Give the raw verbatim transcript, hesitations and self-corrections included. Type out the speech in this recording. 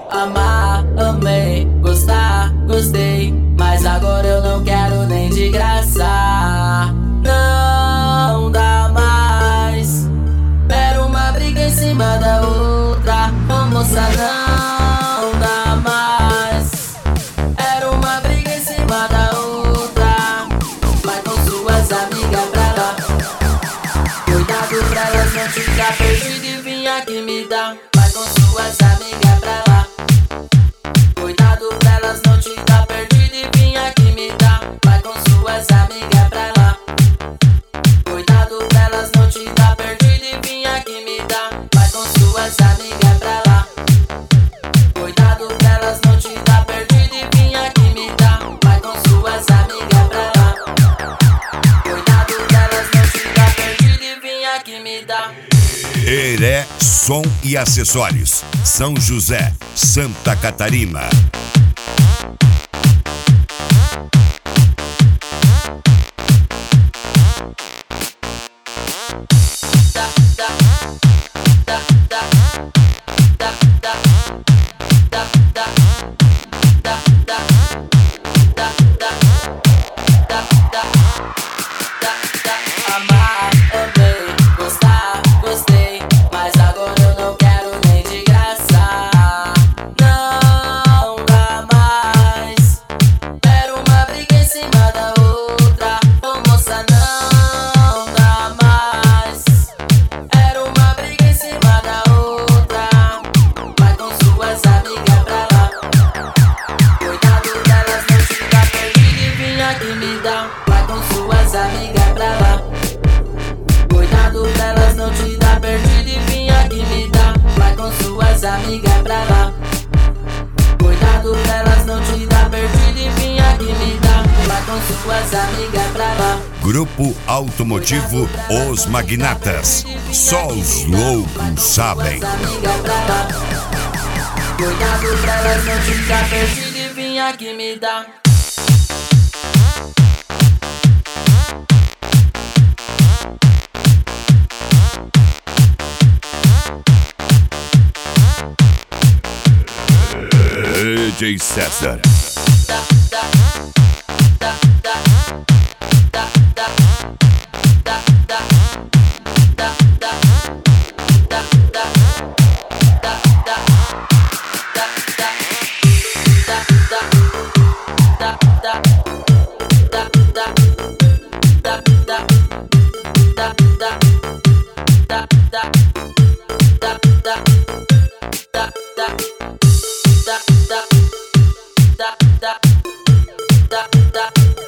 Amar, amei, gostar, gostei, mas agora eu não quero nem de graça. Não dá mais. Era uma briga em cima da outra. Ô moça, não dá mais. Era uma briga em cima da outra. Vai com suas amigas pra lá. Cuidado pra elas não ficar perdidas e vir aqui me dar. Vai com suas amigas pra lá. Cuidado pra elas não te dar perdido e vim aqui me dar. Vai com suas amigas pra lá. Cuidado pra elas não te dar perdido e vim aqui me dar. Vai com suas amigas pra lá. Cuidado pra elas não te dar perdido e vim aqui me dar. Vai com suas amigas pra lá. Cuidado pra elas não te dar perdido e vim aqui me dar. Heré Som e Acessórios, São José, Santa Catarina. Amar, amei, gostar, gostei, mas agora eu não quero nem de graça. Não dá mais. Era uma briga em cima da outra. Ô moça, não dá mais. Era uma briga em cima da outra. Vai com suas amigas pra lá. Cuidado delas não ficar perdido e vim aqui me dar. Vai com suas amigas pra lá. Cuidado delas não te dar perdido e vim aqui me dar. Vai com suas amigas pra lá. Cuidado delas não te dar perdido e vim aqui me dar. Vai com suas amigas pra lá. Grupo Automotivo Os Magnatas, só os loucos sabem. Amigas pra lá. Cuidado pra elas não te dar perdido e vim aqui me dar. D J César. Da